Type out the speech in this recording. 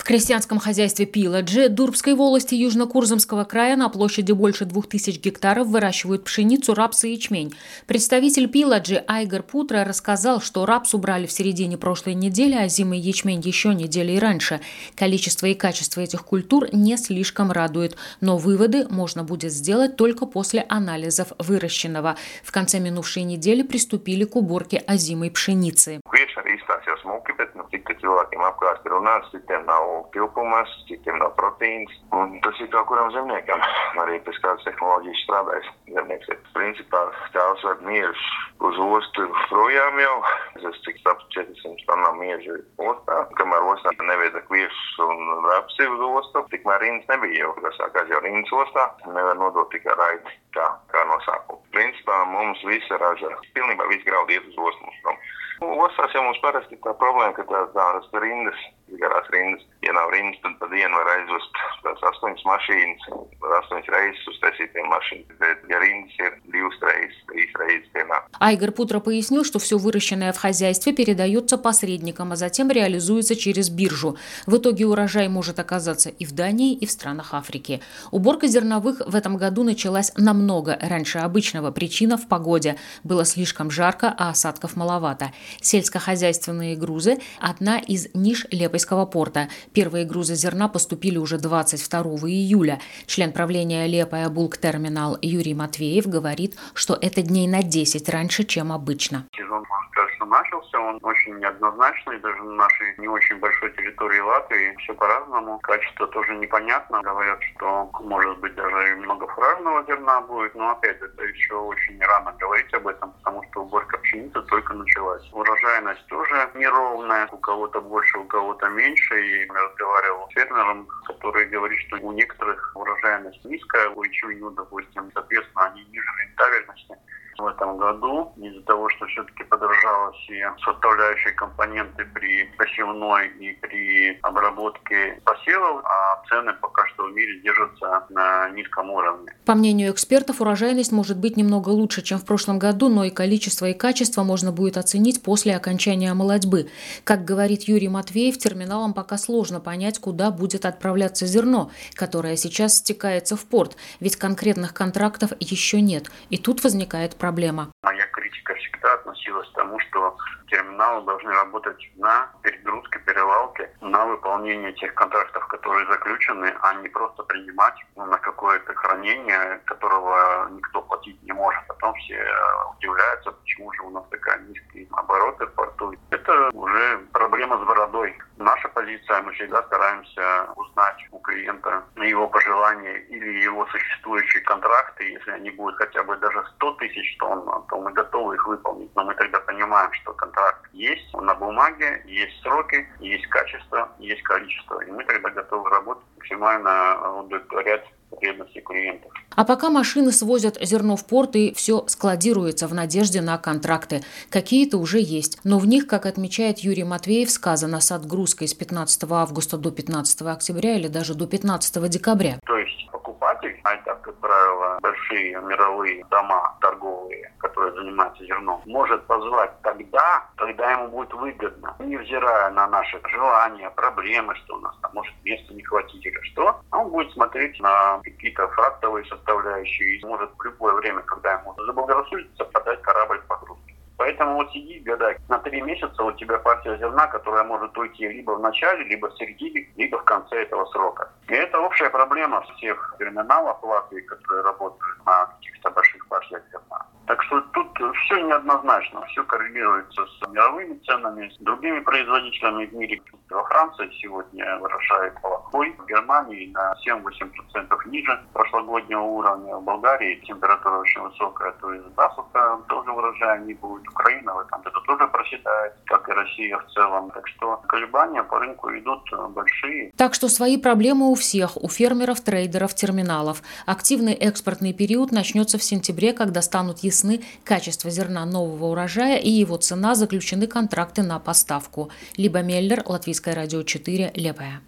крестьянском хозяйстве Пиладжи Дурбской волости Южно-Курзамского края на площади больше 2000 гектаров выращивают пшеницу, рапс и ячмень. Представитель Пиладжи Айгар Путра рассказал, что рапс убрали в середине прошлой недели, а озимый ячмень еще неделей раньше. Количество и качество этих культур не слишком радует, но выводы можно будет сделать только после анализов выращенного. В конце минувшей недели приступили к уборке озимой пшеницы. Cilvēkiem apkārt ir runāts, citiem nav tilpumas, citiem nav proteīns. Un tas ir kā kuram zemniekam. Arī pēc kādas tehnoloģijas strādājas zemnieks. Principā tēvs ved miežus uz ostu projām jau. Es cik sapu 400 tonnām miežu ostā. Kamēr ostā nevieda kviešus un rapsi uz ostu, tikmēr rindas nebija jau. Kas sākās jau rindas ostā, nevar nodot tikai raidi kā no sākuma. Principā mums visa raža, pilnībā viss graudi iet uz ostu mums prom. Ostās jau mums parasti tā problēma, ka tādas rindas, garās rindas. Ja nav rindas, tad pa dienu var aizvest tās 8 mašīnas, 8 reizes uztaisīt tiem mašīnas. Bet ja rindas ir 2 reizes, 3 reizes dienā. Айгар Путра пояснил, что все выращенное в хозяйстве передается посредникам, а затем реализуется через биржу. В итоге урожай может оказаться и в Дании, и в странах Африки. Уборка зерновых в этом году началась намного раньше обычного. Причина в погоде. Было слишком жарко, а осадков маловато. Сельскохозяйственные грузы – одна из ниш Лепойского порта. Первые грузы зерна поступили уже 22 июля. Член правления Лепоя Булк Терминал Юрий Матвеев говорит, что это дней на 10 раньше, чем обычно. Сезон, кажется, начался, он очень неоднозначный, даже на нашей не очень большой территории Латвии. Все по-разному, качество тоже непонятно. Говорят, что может быть даже и многофуражного зерна будет, но опять это еще очень рано говорить об этом, потому что уборка пшеницы только началась. Урожайность тоже неровная, у кого-то больше, у кого-то меньше. И я разговаривал с фермером, который говорит, что у некоторых урожайность низкая, у ячменю, допустим, соответственно, они ниже рентабельности. В этом году из-за того, что все-таки подорожало все составляющие компоненты при посевной и при обработке посевов, а цены пока что в мире держатся на низком уровне. По мнению экспертов, урожайность может быть немного лучше, чем в прошлом году, но и количество и качество можно будет оценить после окончания молодьбы. Как говорит Юрий Матвеев, терминалам пока сложно понять, куда будет отправляться зерно, которое сейчас стекается в порт, ведь конкретных контрактов еще нет. И тут возникает проблема. Моя критика всегда относилась к тому, что терминалы должны работать на перегрузке, перевалке, на выполнение тех контрактов, которые заключены, а не просто принимать на какое-то хранение, которого никто платить не может. Потом все удивляются, почему же у нас такая низкие обороты в порту. Это уже проблема с бородой. Наша позиция, мы всегда стараемся узнать у клиента его пожелания или его существующие контракты. Если они будут хотя бы даже 100 тысяч тонн, то мы готовы их выполнить. Но мы тогда понимаем, что контракт есть на бумаге, есть сроки, есть качество, есть количество. И мы тогда готовы работать максимально удовлетворять потребности клиентов. А пока машины свозят зерно в порт и все складируется в надежде на контракты. Какие-то уже есть, но в них, как отмечает Юрий Матвеев, сказано с отгрузкой с 15 августа до 15 октября или даже до 15 декабря. То есть покупатель, а это, как правило, большие мировые дома торговые, которые занимаются зерном, может позвать тогда, когда ему будет выгодно, невзирая на наши желания, проблемы, что у нас там может места не хватить или что, он будет смотреть на какие-то фрактовые составляющие и может в любое время, когда ему заблагорассудится, подать корабль в погрузке. Поэтому вот сиди, гадай, на 3 месяца у тебя партия зерна, которая может уйти либо в начале, либо в середине, либо в конце этого срока. И это общая проблема всех терминалов в Латвии, которые работают на каких-то больших партиях зерна. Так что тут все неоднозначно, все коррелируется с мировыми ценами, с другими производителями в мире. Во Франции сегодня выращивают молокой, в Германии на 7-8% ниже прошлогоднего уровня, в Болгарии температура очень высокая, то есть засуха тоже урожая не будет. Украина в этом году тоже проседает, как и Россия в целом. Так что колебания по рынку идут большие. Так что свои проблемы у всех, у фермеров, трейдеров, терминалов. Активный экспортный период начнется в сентябре, когда станут ясны качество зерна нового урожая и его цена, заключены контракты на поставку. Либо Меллер, Латвийское радио 4, Лепоя.